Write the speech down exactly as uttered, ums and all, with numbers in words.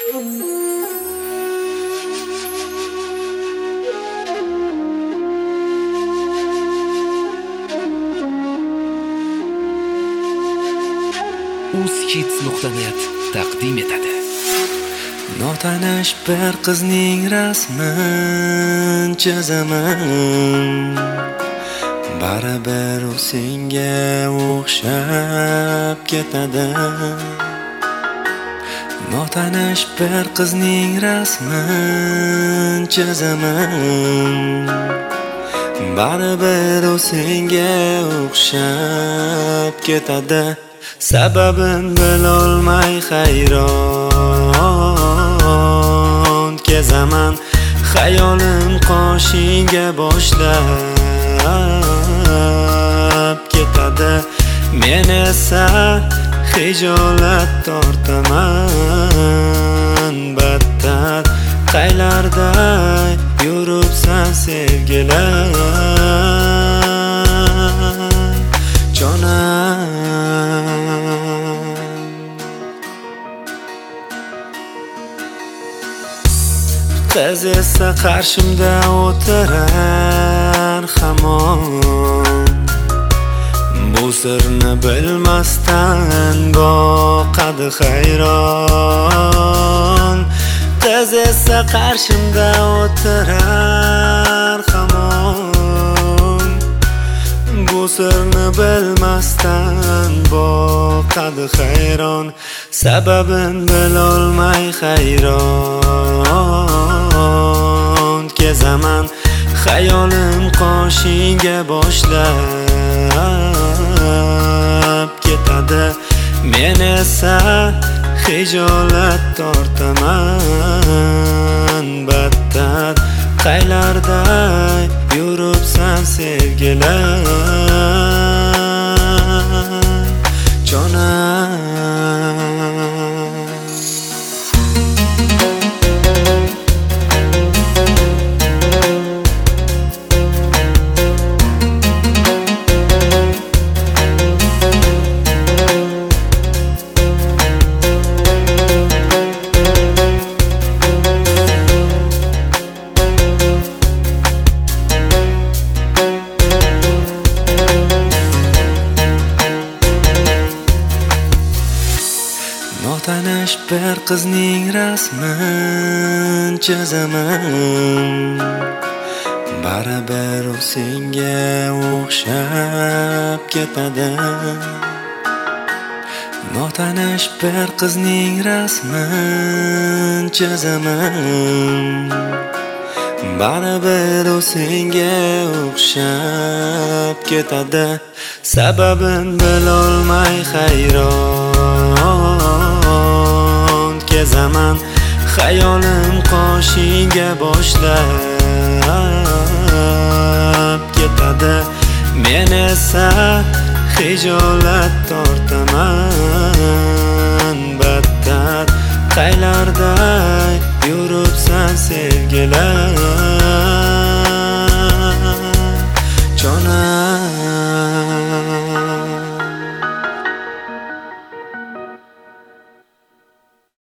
uzkids nuqta net taqdim etadi. Notanish bir qizning rasmin chizaman, baribir u senga o'xshab ketadi. Notanish bir qizning rasmin chizaman, baribir u senga o'xshab ketadi. Sababin bilolmay hayron kezaman, xayolim qoshingga boshlab ketadi. Men esa hijolat tortaman, battar qaylarda yuribsan sevgilar jonan. Qiz esa qarshimda o'tirar hamon, bu sirni bilmasdan boqadi hayron. Qiz esa qarshimda o'tirar hamon, bu sirni bilmasdan boqadi hayron. Sababin bilolmay hayron kezaman, xayolim qoshingga boshlab ketadi. Men esa hijolat tortaman, battar qaylarda yuribsan sevgilar jonan. Notanish bir qizning rasmin chizaman, baribir u senga o'xshab ketadi. Notanish bir qizning rasmin chizaman, baribir u senga o'xshab ketadi. Sababin bilolmay hayron kezaman, xayolim qoshingga boshlab ketadi. Men esa hijolat tortaman, battar qaylarda yuribsan sevgilar